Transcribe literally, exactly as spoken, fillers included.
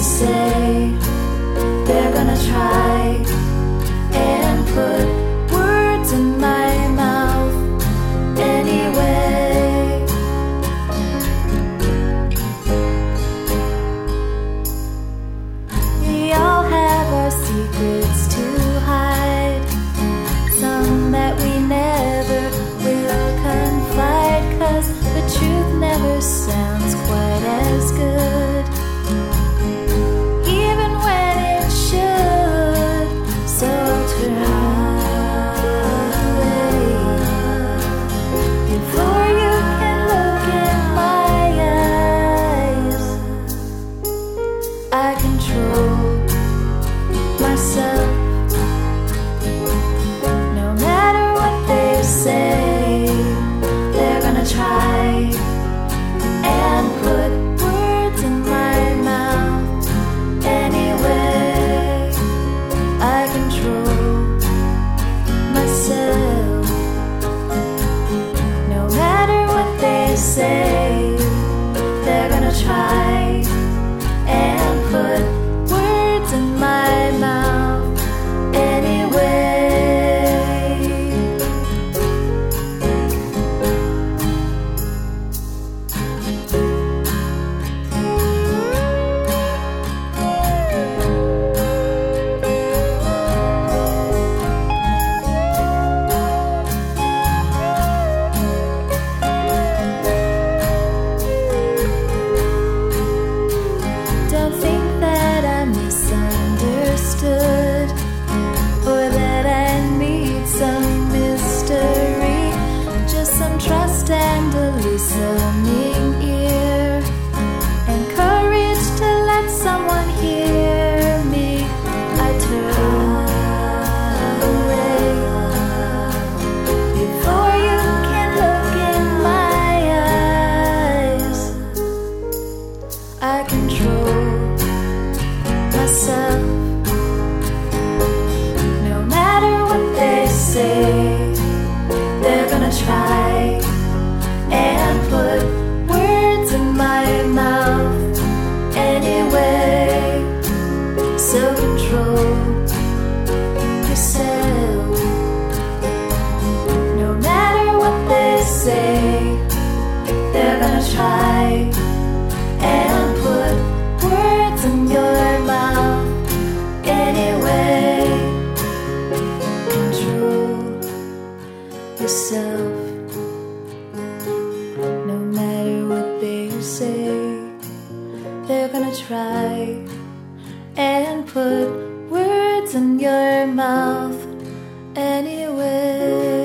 say they're gonna try and put words in my mouth anyway. We all have our secrets to hide, some that we never will confide, 'cause the truth never sounds quite as good, even when it should. So try before you can look in my eyes. I control myself. No matter what they say, they're gonna try and put words in my mouth anyway. I control myself. No matter what they say, they're gonna try and put words in my mouth anyway. Don't think that I misunderstood or that I need some mystery, just some trust and a listening ear, and courage to let someone hear me. I turn away before you can look in my eyes. I control myself. No matter what they say, they're gonna try and put words in my mouth anyway. So control yourself. No matter what they say, they're gonna try and put words in your mouth anyway. Control yourself. No matter what they say, they're gonna try and put words in your mouth anyway.